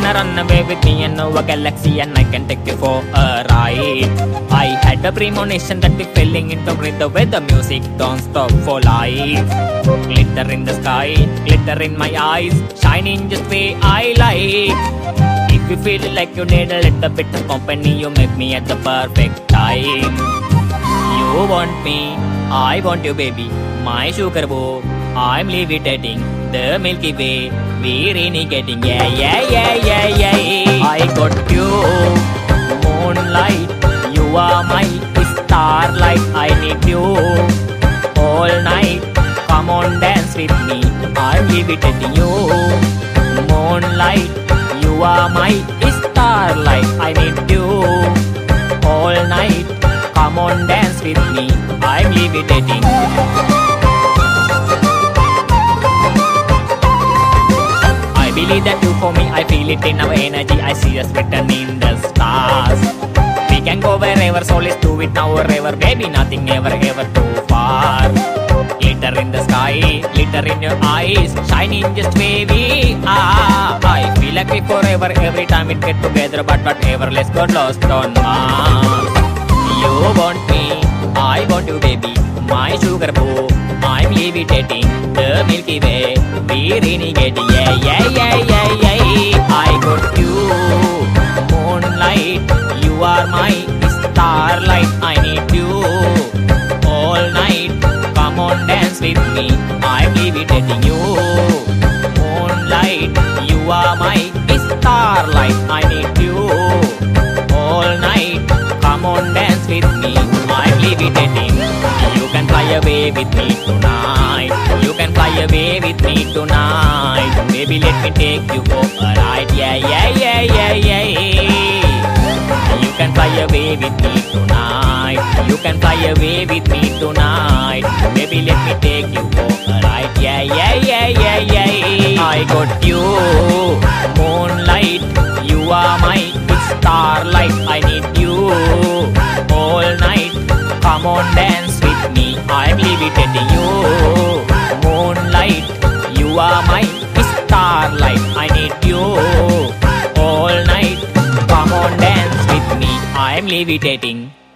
wanna run away with me and know a galaxy and I can take you for a ride. I had a premonition that we're falling into rhythm where the music don't stop for life. Glitter in the sky, glitter in my eyes, shining just way I like. If you feel like you need a little bit of company, you make me at the perfect time. You want me, I want you baby, my sugar boo. I'm levitating the Milky Way, we're renegading, yeah, yeah, yeah, yeah, yeah. I got you, moonlight, you are my starlight. I need you all night, come on dance with me, I'm levitating you. Moonlight, you are my starlight. I need you all night, come on dance with me, I'm levitating. I believe that you for me, I feel it in our energy, I see us written in the stars. We can go wherever, so let's do it now or ever, baby, nothing ever, ever too far. Glitter in the sky, glitter in your eyes, shining just where we are. I feel like we forever, every time we get together, but whatever, let's get lost on Mars. You want me, I want you baby, my sugar boo. I'm levitating the Milky Way, we're renegading, yeah, yeah, yeah, yeah, yeah. I got you, moonlight, you are my starlight. I need you all night, come on dance with me, I'm levitating you. Moonlight, you are my starlight. I need you all night, come on dance with me, I'm levitating. You can fly away with me tonight, you can fly away with me tonight, baby let me take you for a ride, yeah, yeah, yeah, yeah, yeah. You can fly away with me tonight, you can fly away with me tonight, baby let me take you for a ride, yeah, yeah, yeah, yeah, yeah. I got you, moonlight, you are my starlight. I need you all night, come on dance with me, I'm levitating you. Moonlight, you are my starlight. I need you all night, come on dance with me, I'm levitating.